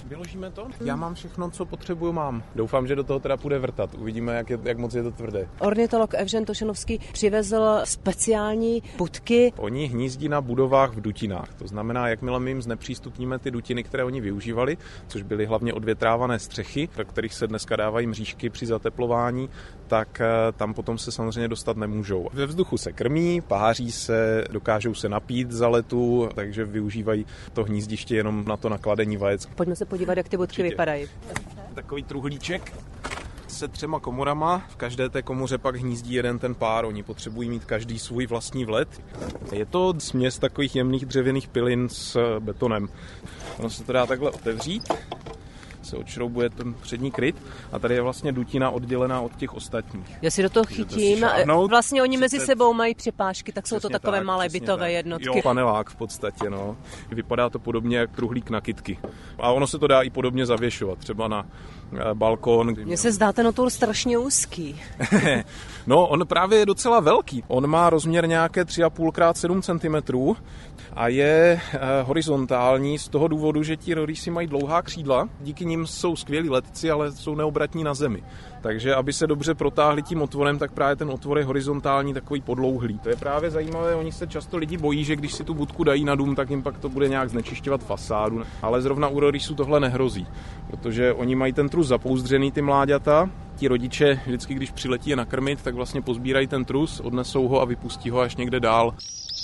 Vyložíme to? Já mám všechno, co potřebuju, mám. Doufám, že do toho teda půjde vrtat. Uvidíme, jak moc je to tvrdé. Ornitolog Evžen Tošenovský přivezl speciální budky. Oni hnízdí na budovách v dutinách. To znamená, jakmile my jim znepřístupníme ty dutiny, které oni využívali, což byly hlavně odvětrávané střechy, do kterých se dneska dávají mřížky při zateplování, tak tam potom se samozřejmě dostat nemůžou. Ve vzduchu se krmí, páří se, dokážou se napít za letu, takže využívají to hnízdiště jenom na to nakladení vajec. Pojďme se podívat, jak ty budky vypadají. Takový truhlíček se 3 komorama. V každé té komoře pak hnízdí jeden ten pár. Oni potřebují mít každý svůj vlastní vlet. Je to směs takových jemných dřevěných pilin s betonem. Ono se to dá takhle otevřít. Se odšroubuje ten přední kryt a tady je vlastně dutina oddělená od těch ostatních. Já si do toho chytím. Vlastně oni mezi sebou mají přepážky, tak jsou to takové malé bytové jednotky. Jo, panelák v podstatě, no. Vypadá to podobně jak truhlík na kytky. A ono se to dá i podobně zavěšovat, třeba na balkon. Mně se zdá ten otvor strašně úzký. No, on právě je docela velký. On má rozměr nějaké 3,5 x 7 cm a je horizontální z toho důvodu, že ti rorýsi mají dlouhá křídla. Díky nim jsou skvělí letci, ale jsou neobratní na zemi. Takže aby se dobře protáhli tím otvorem, tak právě ten otvor je horizontální, takový podlouhlý. To je právě zajímavé, oni se často lidi bojí, že když si tu budku dají na dům, tak jim pak to bude nějak znečišťovat fasádu. Ale zrovna u rorýsů tohle nehrozí, protože oni mají ten trus zapouzdřený, ty mláďata. Ti rodiče vždycky, když přiletí je nakrmit, tak vlastně pozbírají ten trus, odnesou ho a vypustí ho až někde dál.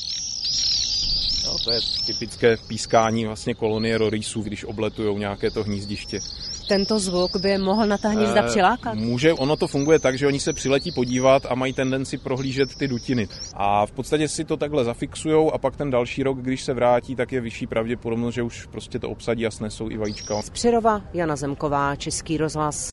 No, to je typické pískání vlastně kolonie rorýsů, když obletujou nějaké to hnízdiště. Tento zvuk by mohl na ta hnízda přilákat? Může, ono to funguje tak, že oni se přiletí podívat a mají tendenci prohlížet ty dutiny. A v podstatě si to takhle zafixujou a pak ten další rok, když se vrátí, tak je vyšší pravděpodobnost, že už prostě to obsadí a snesou i vajíčka. Z Přerova Jana Zemková, Český rozhlas.